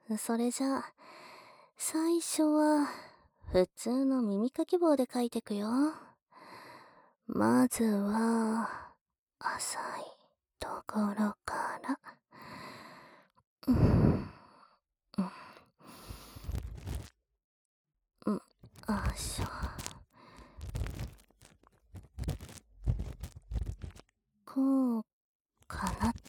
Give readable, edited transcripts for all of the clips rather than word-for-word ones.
それじゃあ、最初は、普通の耳かき棒で書いてくよ。まずは、浅いところから。うん、うん、あっしょ。こう、かなった。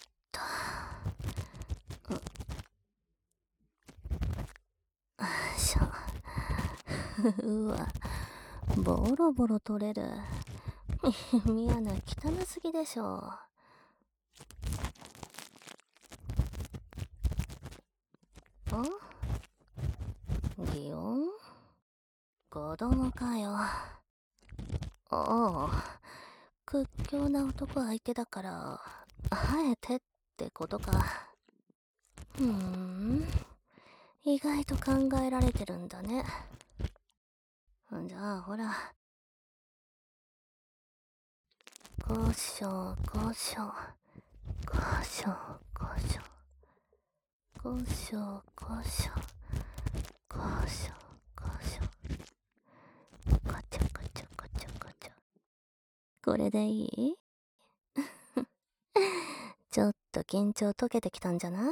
あっしょ。うわ、ボロボロ取れる。耳穴汚すぎでしょ。擬音？子供かよ。ああ、屈強な男相手だから、あえてってことか。意外と考えられてるんだね。じゃあほら、こしょこしょ、こしょこしょ、こしょこしょ、こしょこしょ、こちょこちょこちょこちょ。これでいい？ちょっと緊張解けてきたんじゃない？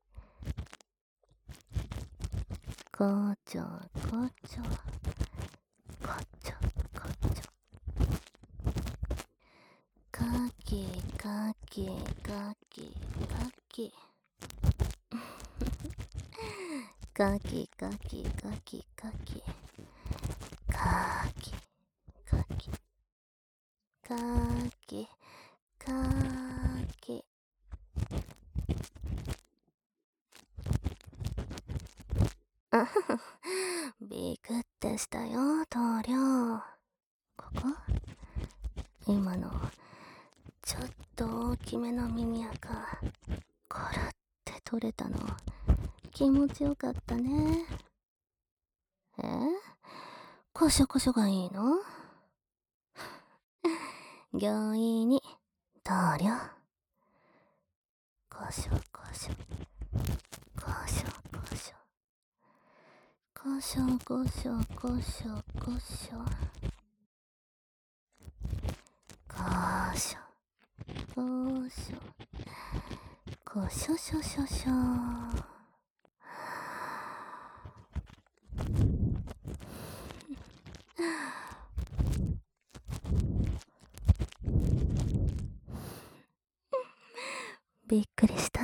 こちょこちょ、こちょこちょ。かきかきかきかき。かきかきかきかき。かきかきかきかき。あふふ、ビクってしたよ、棟梁。ここ？今の、ちょっと大きめの耳垢、コロって取れたの、気持ちよかったね。こしょこしょがいいの？行儀に、棟梁。こしょこしょ、こしょこしょ。こしょこしょこしょこしょ。こしょ、こしょ。こしょしょしょしょ。びっくりした？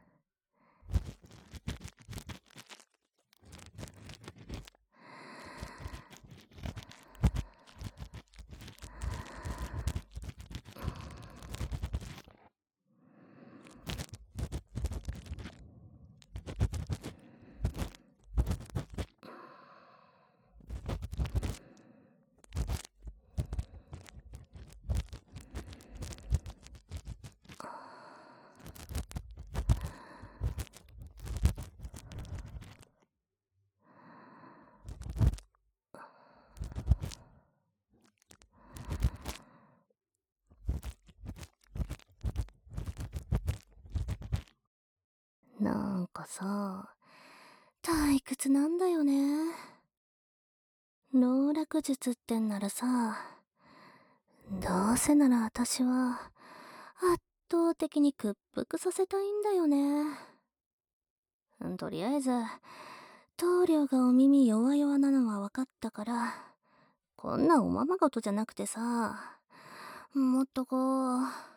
なんかさ、退屈なんだよね。籠絡術ってんならさ、どうせなら私は、圧倒的に屈服させたいんだよね。とりあえず、棟梁がお耳弱々なのは分かったから、こんなおままごとじゃなくてさ、もっとこう、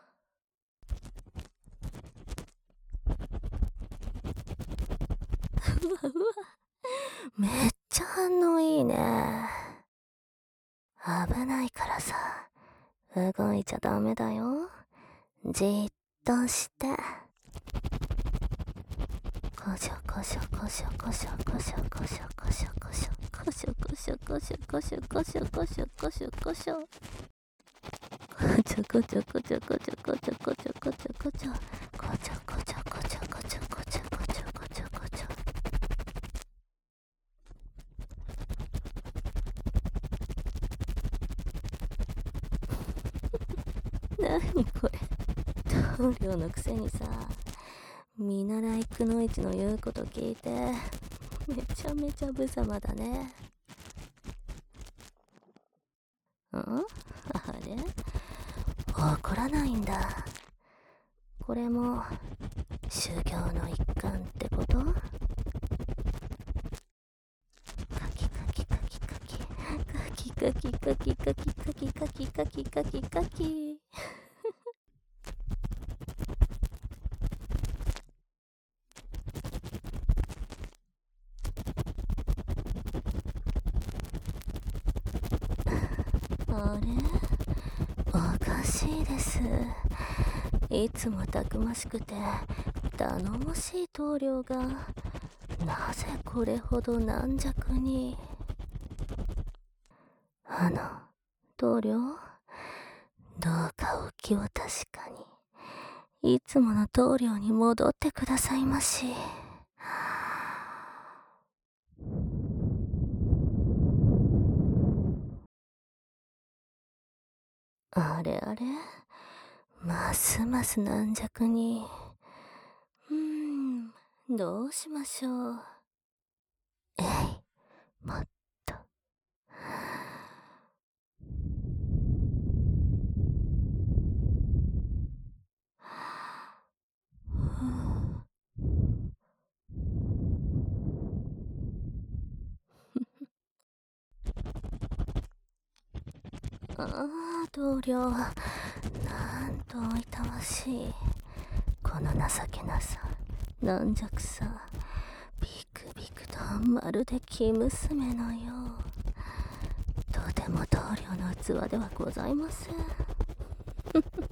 うわうわ、めっちゃ反応いいね。危ないからさ、動いちゃダメだよ。じーっとして。こしょこしょこしょこしょこしょこしょこしょこしょこしょこしょこしょこしょこしょこしょこしょこしょこちょこちょこちょこちょこちょこちょこちょこちょこちょこちょこちょこちょこちょこちょこちょこちょ。なにこれ、棟梁のくせにさ、 見習いくのいちの言うこと聞いてめちゃめちゃ無様だね。あれ怒らないんだ。これも修行の一環ってこと？カキカキカキカキカキカキカキカキカキカキカキカキカキ。あれおかしいです。いつもたくましくて頼もしい棟梁がなぜこれほど軟弱に。棟梁、どうかお気を確かにいつもの棟梁に戻ってくださいまし。あれますます軟弱に。どうしましょう。もっと。棟梁、なんとおいたわしい。この情けなさ、軟弱さ、ビクビクとまるで生娘のよう。とても棟梁の器ではございません。